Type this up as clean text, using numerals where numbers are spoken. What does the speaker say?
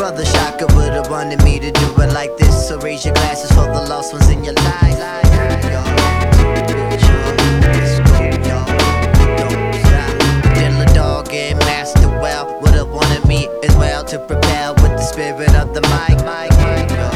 Brother Shaka would've wanted me to do it like this. So raise your glasses for the lost ones in your life. Dilla Dog and Master Well would've wanted me as well to prepare with the spirit of the mic.